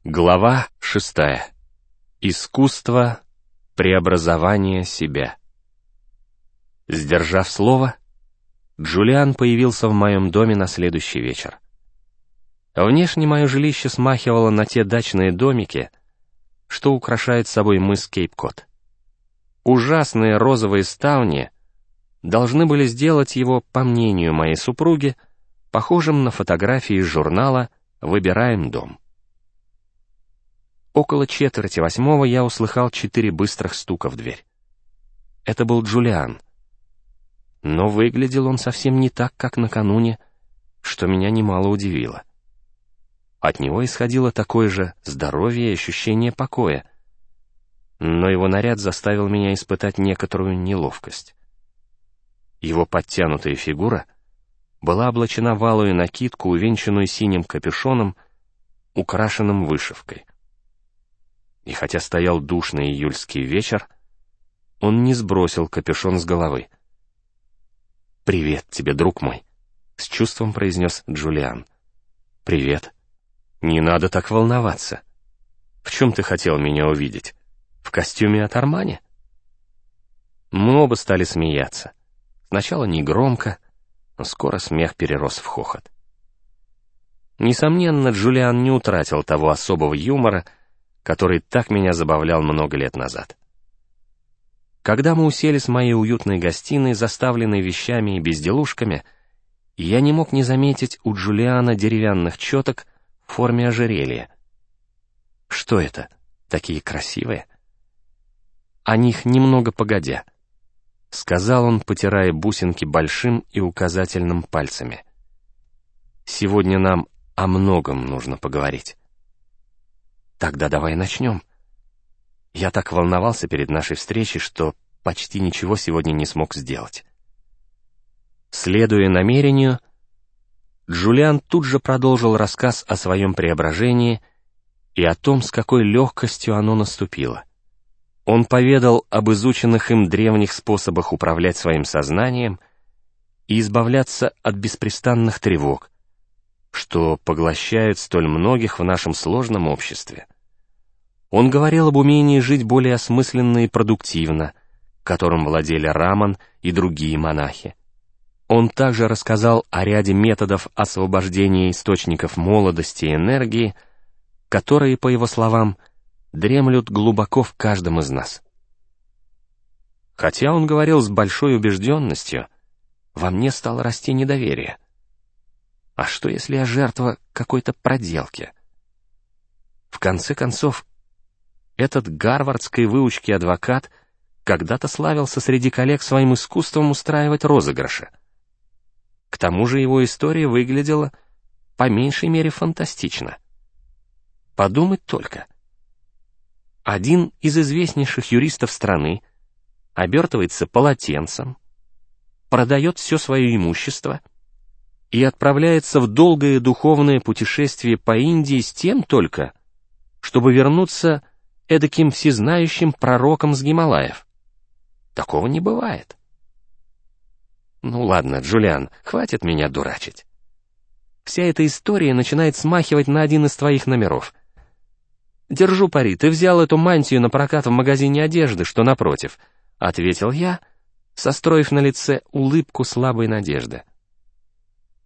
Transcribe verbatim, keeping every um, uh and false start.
Глава шестая. Искусство преобразования себя. Сдержав слово, Джулиан появился в моем доме на следующий вечер. Внешне мое жилище смахивало на те дачные домики, что украшают собой мыс Кейп-Кот. Ужасные розовые ставни должны были сделать его, по мнению моей супруги, похожим на фотографии из журнала «Выбираем дом». Около четверти восьмого я услыхал четыре быстрых стука в дверь. Это был Джулиан. Но выглядел он совсем не так, как накануне, что меня немало удивило. От него исходило такое же здоровье и ощущение покоя, но его наряд заставил меня испытать некоторую неловкость. Его подтянутая фигура была облачена в алую накидку, увенчанную синим капюшоном, украшенным вышивкой. И хотя стоял душный июльский вечер, он не сбросил капюшон с головы. «Привет тебе, друг мой», — с чувством произнес Джулиан. «Привет. Не надо так волноваться. В чем ты хотел меня увидеть? В костюме от Армани?» Мы оба стали смеяться. Сначала негромко, но скоро смех перерос в хохот. Несомненно, Джулиан не утратил того особого юмора, который так меня забавлял много лет назад. Когда мы уселись в моей уютной гостиной, заставленной вещами и безделушками, я не мог не заметить у Джулиана деревянных четок в форме ожерелья. «Что это? Такие красивые?» «О них немного погодя», — сказал он, потирая бусинки большим и указательным пальцами. «Сегодня нам о многом нужно поговорить». «Тогда давай начнем. Я так волновался перед нашей встречей, что почти ничего сегодня не смог сделать». Следуя намерению, Джулиан тут же продолжил рассказ о своем преображении и о том, с какой легкостью оно наступило. Он поведал об изученных им древних способах управлять своим сознанием и избавляться от беспрестанных тревог, что поглощают столь многих в нашем сложном обществе. Он говорил об умении жить более осмысленно и продуктивно, которым владели Раман и другие монахи. Он также рассказал о ряде методов освобождения источников молодости и энергии, которые, по его словам, дремлют глубоко в каждом из нас. Хотя он говорил с большой убежденностью, во мне стало расти недоверие. А что, если я жертва какой-то проделки? В конце концов, этот гарвардской выучки адвокат когда-то славился среди коллег своим искусством устраивать розыгрыши. К тому же его история выглядела по меньшей мере фантастично. Подумать только. Один из известнейших юристов страны обертывается полотенцем, продает все свое имущество и отправляется в долгое духовное путешествие по Индии с тем только, чтобы вернуться эдаким всезнающим пророком с Гималаев. Такого не бывает. Ну ладно, Джулиан, хватит меня дурачить. Вся эта история начинает смахивать на один из твоих номеров. «Держу пари, ты взял эту мантию на прокат в магазине одежды, что напротив», — ответил я, состроив на лице улыбку слабой надежды.